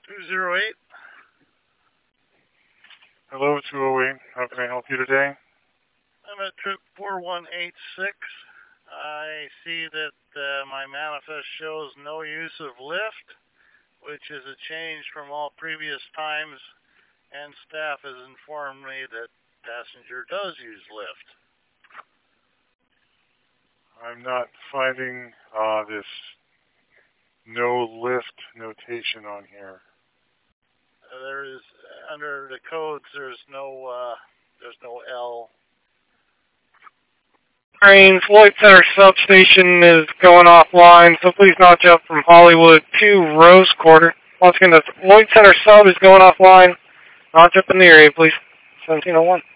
208. Hello, 208. How can I help you today? I'm at trip 4186. I see that my manifest shows no use of lift, which is a change from all previous times, and staff has informed me that passenger does use lift. I'm not finding this no lift notation on here. There is, under the codes, there's no L. Train, Floyd Center substation is going offline, so please notch up from Hollywood to Rose Quarter. Once again, the Floyd Center sub is going offline. Notch up in the area, please. 1701.